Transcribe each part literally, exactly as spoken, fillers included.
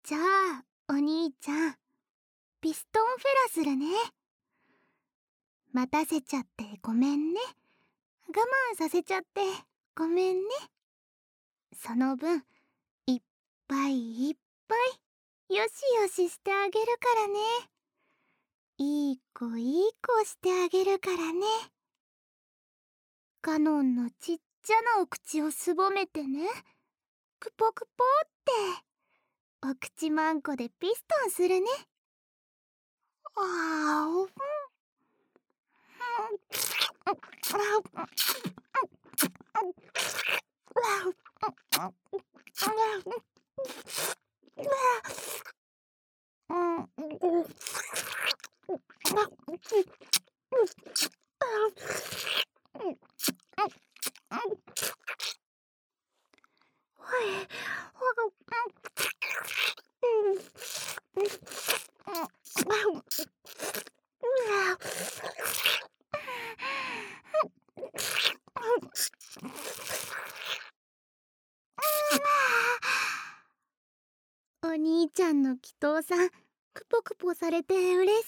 じゃあお兄ちゃん、ピストンフェラするね。待たせちゃってごめんね。我慢させちゃってごめんね。その分いっぱいいっぱいよしよししてあげるからね。いい子いい子してあげるからね。カノンのちっちゃなお口をすぼめてね。クポクポってお口まんこでピストンするね。あーおお兄ちゃんの祈祷さん、クポクポされて嬉し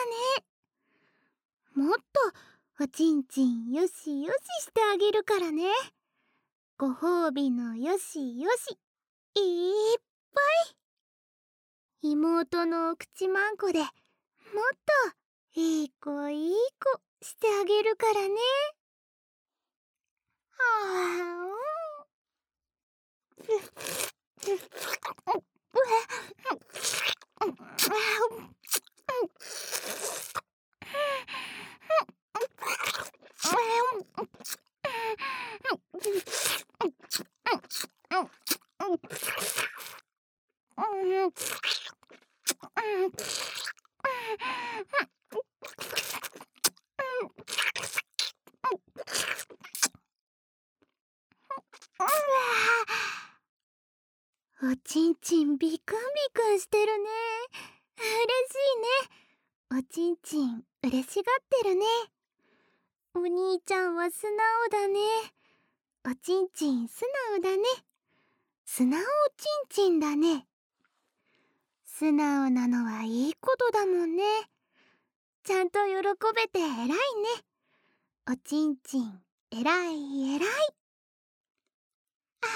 そうだね。もっとおちんちんよしよししてあげるからね。ご褒美のよしよしいっぱい。妹のお口まんこでもっといい子いい子してあげるからね。はあおちんちんビクンビクンしてるね。嬉しいね。おちんちん嬉しがってるね。お兄ちゃんは素直だね。おちんちん素直だね。素直ちんちんだね。素直なのはいいことだもんね。ちゃんと喜べて偉いね。おちんちん偉い偉い。あ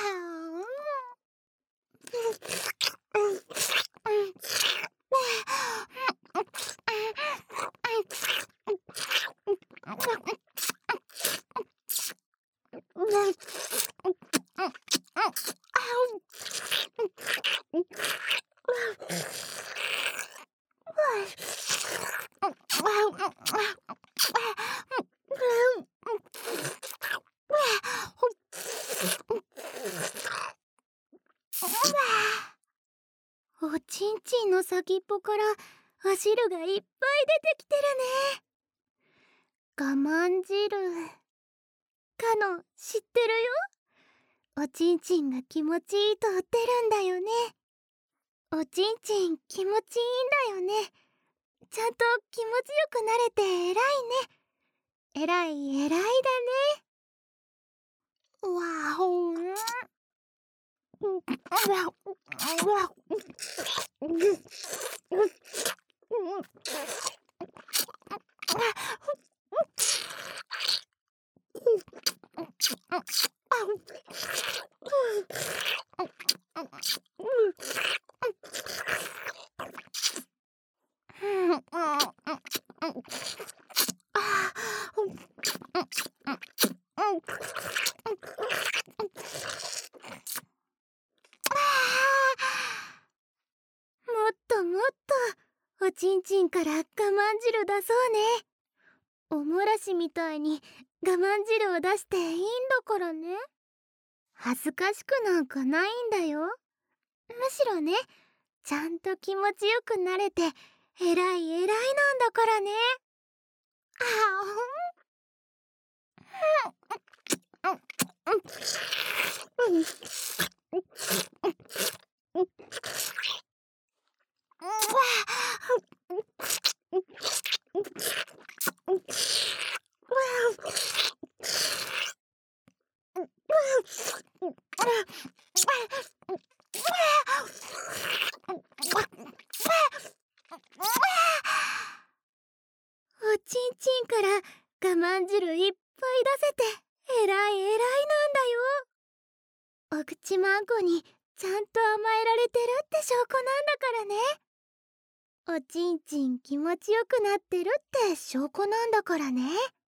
おちんちんの先っぽからお汁がいっぱい出てきてるね。我慢汁。かの知ってるよ。おちんちんが気持ちいいと言ってるんだよね。おちんちん気持ちいいんだよね。ちゃんと気持ちよくなれて偉いね。偉い偉いだね。わほん。もっともっとおちんちんから我慢汁出そうね。おもらしみたいに我慢汁を出していいんだからね。恥ずかしくなんかないんだよ。むしろね、ちゃんと気持ちよくなれて偉い偉いなんだからね。あ慢汁いっぱい出せてえらいえらいなんだよ。お口まんこにちゃんと甘えられてるって証拠なんだからね。おちんちん気持ちよくなってるって証拠なんだからね。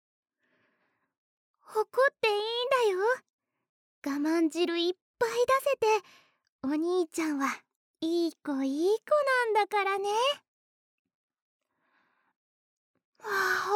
怒っていいんだよ。我慢汁いっぱい出せてお兄ちゃんはいい子いい子なんだからね。はあ、